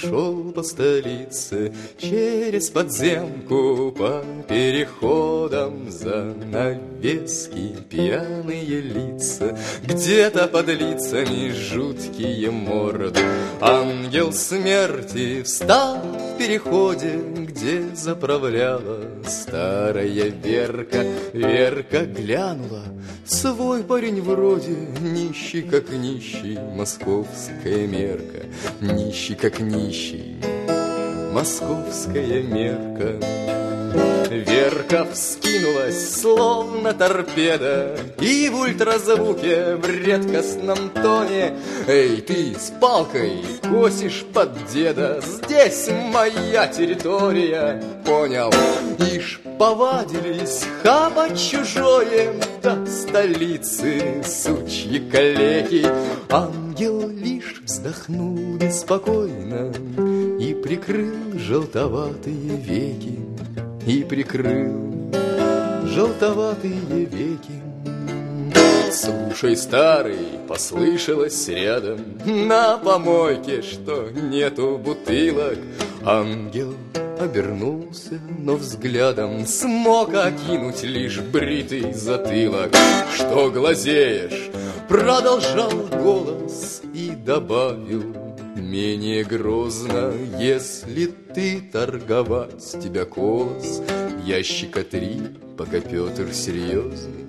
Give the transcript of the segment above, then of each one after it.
шел по столице, через подземку, по переходам, занавески, пьяные лица, где-то под лицами жуткие морды. Ангел смерти встал в переходе, где заправляла старая Верка. Верка глянула, свой парень вроде нищий, как нищий, московская мерка. Нищий, как нищий, московская мерка. Верка вскинулась, словно торпеда, и в ультразвуке в редкостном тоне: «Эй, ты с палкой косишь под деда, здесь моя территория!» Понял, ишь повадились хапать чужое до столицы сучьи калеки. Ангел лишь вздохнул беспокойно и прикрыл желтоватые веки. И прикрыл желтоватые веки. «Слушай, старый», — послышалось рядом на помойке, что нету бутылок. Ангел обернулся, но взглядом смог окинуть лишь бритый затылок. «Что глазеешь?» — продолжал голос и добавил менее грозно: «Если ты торговать, тебя колос, ящика 3, пока Петр серьезный».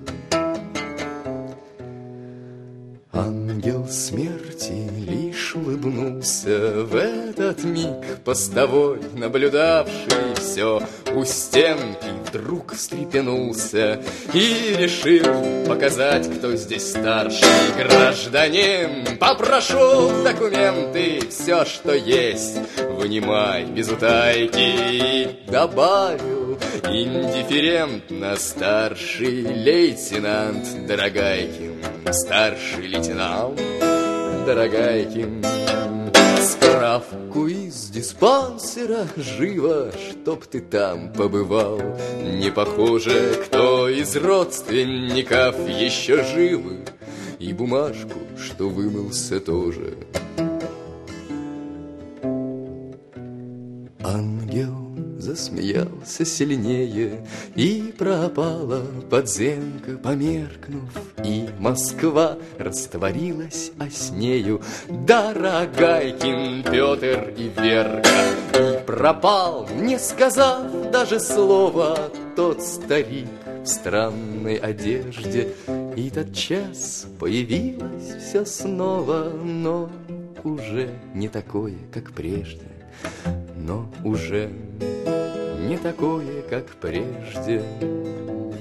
Ангел смерти лишь улыбнулся в этот миг, постовой, наблюдавший все у стенки, вдруг встрепенулся и решил показать, кто здесь старший. «Гражданин, попрошу документы, все, что есть, вынимай без утайки». Добавил индифферентно старший лейтенант Дорогайкин. Старший лейтенант Дорогайкин. Справку из диспансера живо, чтоб ты там побывал. Не похоже, кто из родственников еще живы, и бумажку, что вымылся тоже. Ангел засмеялся сильнее, и пропала подземка, померкнув, и Москва растворилась, а с нею Дорогайкин, Петр и Верка. И пропал, не сказав даже слова, тот старик в странной одежде. И тотчас появилось все снова, но уже не такое, как прежде. Но уже не такое, как прежде.